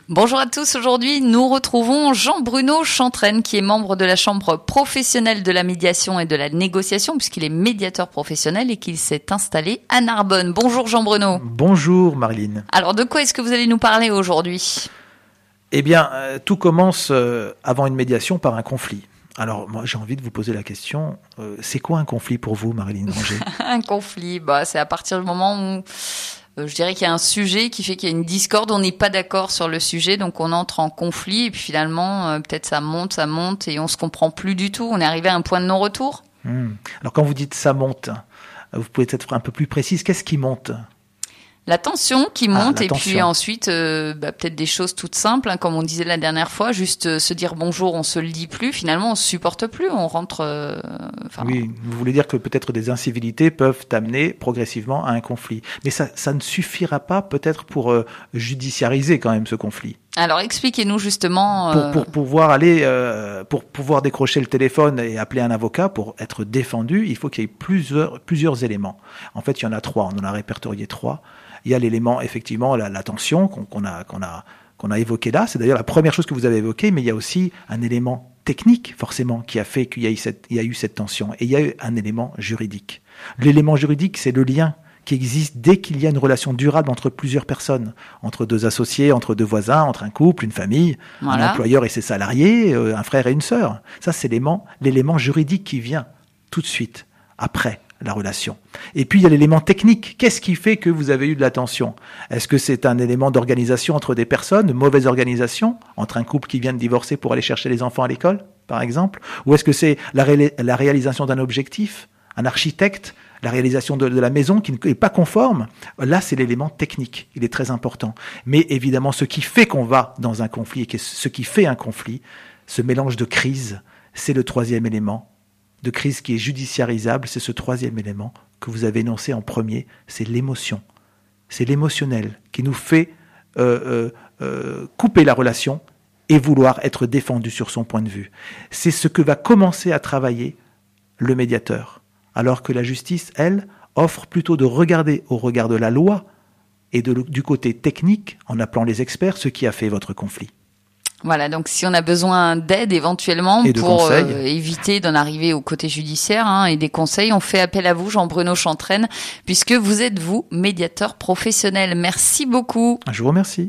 Bonjour à tous, aujourd'hui nous retrouvons Jean-Bruno Chantraine qui est membre de la Chambre professionnelle de la médiation et de la négociation puisqu'il est médiateur professionnel et qu'il s'est installé à Narbonne. Bonjour Jean-Bruno. Bonjour Marilyn. Alors de quoi est-ce que vous allez nous parler aujourd'hui ? Eh bien, tout commence avant une médiation par un conflit. Alors moi j'ai envie de vous poser la question, c'est quoi un conflit pour vous Marilyn Granger ? Un conflit, c'est à partir du moment où... je dirais qu'il y a un sujet qui fait qu'il y a une discorde, on n'est pas d'accord sur le sujet, donc on entre en conflit et puis finalement, peut-être ça monte et on se comprend plus du tout. On est arrivé à un point de non-retour. Alors quand vous dites ça monte, vous pouvez être un peu plus précise. Qu'est-ce qui monte ? La tension qui monte la tension. Et puis ensuite, peut-être des choses toutes simples, comme on disait la dernière fois, juste se dire bonjour, on se le dit plus. Finalement, on se supporte plus, on rentre. Oui, vous voulez dire que peut-être des incivilités peuvent amener progressivement à un conflit, mais ça ne suffira pas peut-être pour judiciariser quand même ce conflit. Alors expliquez-nous justement. Pour pouvoir pour pouvoir décrocher le téléphone et appeler un avocat pour être défendu, il faut qu'il y ait plusieurs éléments. En fait, il y en a trois. On en a répertorié trois. Il y a l'élément effectivement la tension qu'on a évoqué là. C'est d'ailleurs la première chose que vous avez évoquée, mais il y a aussi un élément technique forcément qui a fait qu'il y a eu cette tension. Et il y a eu un élément juridique. L'élément juridique, c'est le lien qui existe dès qu'il y a une relation durable entre plusieurs personnes, entre deux associés, entre deux voisins, entre un couple, une famille, Un employeur et ses salariés, un frère et une sœur. Ça, c'est l'élément juridique qui vient tout de suite après la relation. Et puis il y a l'élément technique. Qu'est-ce qui fait que vous avez eu de la tension ? Est-ce que c'est un élément d'organisation entre des personnes, mauvaise organisation, entre un couple qui vient de divorcer pour aller chercher les enfants à l'école, par exemple ? Ou est-ce que c'est la réalisation d'un objectif ? Un architecte, la réalisation de la maison qui n'est pas conforme, là c'est l'élément technique, il est très important. Mais évidemment, ce qui fait qu'on va dans un conflit, et ce qui fait un conflit, ce mélange de crise, c'est le troisième élément de crise qui est judiciarisable, c'est ce troisième élément que vous avez énoncé en premier, c'est l'émotion. C'est l'émotionnel qui nous fait couper la relation et vouloir être défendu sur son point de vue. C'est ce que va commencer à travailler le médiateur. Alors que la justice, elle, offre plutôt de regarder au regard de la loi et du côté technique, en appelant les experts, ce qui a fait votre conflit. Voilà, donc si on a besoin d'aide éventuellement pour éviter d'en arriver au côté judiciaire et des conseils, on fait appel à vous, Jean-Bruno Chantraine, puisque vous êtes, médiateur professionnel. Merci beaucoup. Je vous remercie.